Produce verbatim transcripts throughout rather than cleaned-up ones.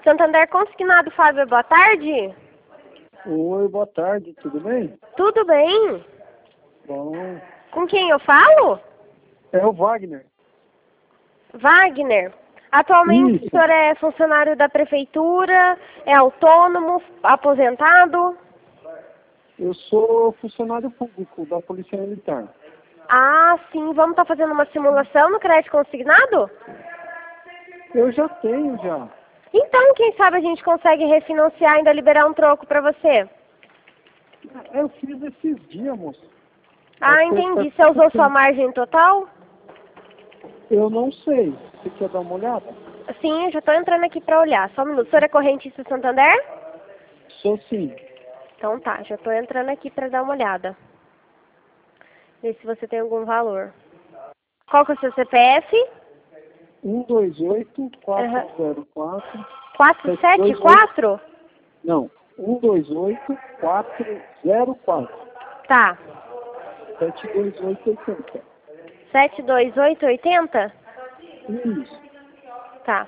Santander Consignado, Fábio, boa tarde. Oi, boa tarde, tudo bem? Tudo bem? Bom. Com quem eu falo? É o Wagner. Wagner. Atualmente Isso. o senhor é funcionário da prefeitura, é autônomo, aposentado? Eu sou funcionário público da Polícia Militar. Ah, sim. Vamos estar fazendo uma simulação no crédito consignado? Eu já tenho, já. Então, quem sabe a gente consegue refinanciar e ainda liberar um troco para você? Eu fiz esses dias, moço. Ah, Acho que entendi. tá- Você usou sua margem total? Eu não sei. Você quer dar uma olhada? Sim, eu já estou entrando aqui para olhar. Só um minuto. O senhor é correntista Santander? Sou sim. Então tá, já estou entrando aqui para dar uma olhada. Ver se você tem algum valor. Qual que é o seu C P F? um dois oito, quatro zero quatro... quatro sete quatro? Não. um dois oito, quatro zero quatro... Tá. sete dois oito oito zero. sete dois oito oito zero? Isso. Tá.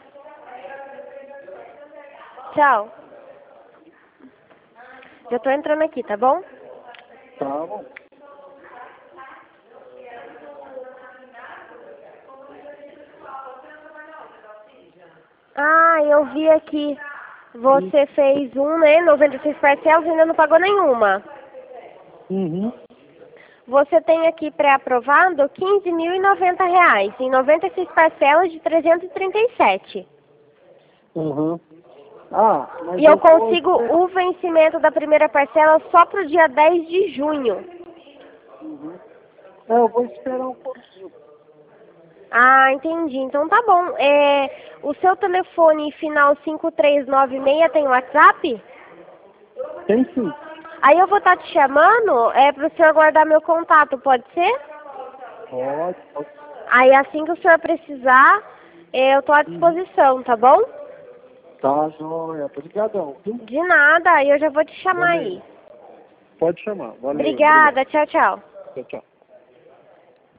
Tchau. Já tô entrando aqui, tá bom? Tá bom. Ah, eu vi aqui. Você fez um, né? noventa e seis parcelas e ainda não pagou nenhuma. Uhum. Você tem aqui pré-aprovado quinze mil e noventa reais, em noventa e seis parcelas de trezentos e trinta e sete. Uhum. Ah, mas E eu eu vou consigo esperar. o vencimento da primeira parcela só pro dia dez de junho. Uhum. É, eu vou esperar um pouquinho. Ah, entendi. Então tá bom. É, o seu telefone final cinco três nove seis tem WhatsApp? Tem sim. Aí eu vou estar te chamando é, para o senhor guardar meu contato, pode ser? Pode, pode. Aí assim que o senhor precisar, é, eu estou à disposição, tá bom? Tá, joia. Obrigadão, viu? De nada, aí eu já vou te chamar Valeu. aí. Pode chamar. Valeu. Obrigada, tchau, tchau. Obrigado. Tchau, tchau.